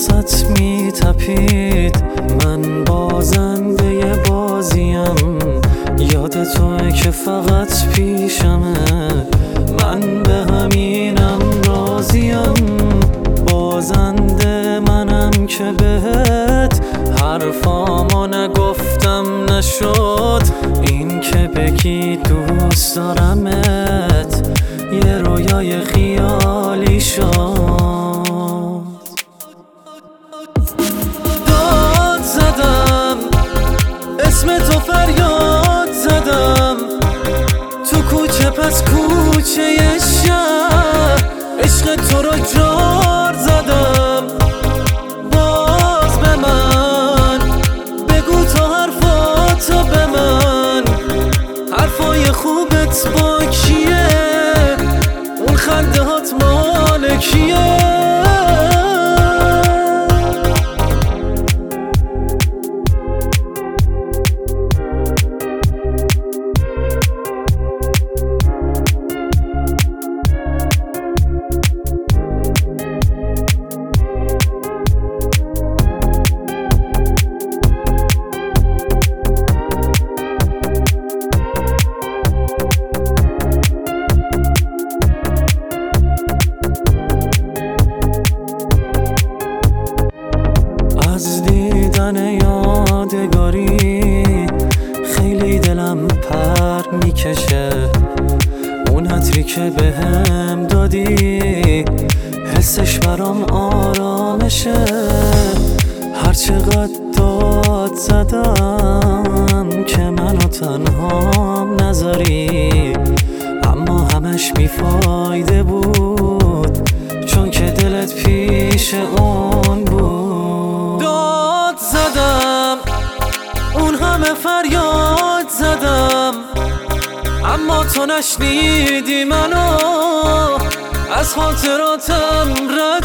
واسط میتپید. من بازنده بازیم، یاد توئه که فقط پیشمه. من به همینم راضیم، بازنده منم که بهت حرفامو نگفتم نشد. این که بگی دوست دارمت یه رویای خیالی شد. داد زدم اسم تو، فریاد زدم تو کوچه پس کوچه شهر. عشق تو رو جار زدم، باز به من بگو تو حرفاتو به من. حرفای خوبت با کیه؟ اون خنده هات مال کیه؟ از دیدن یادگاری خیلی دلم پر میکشه. اون عطری که بهم دادی حسش برام آرامشه. هر چقدر داد زدم که منو تنهام نذاری، اما همش بیفایده بود چون که دلت پیش اون بود. زدم اون همه فریاد زدم، اما تو نشنیدی منو. از خاطراتم رد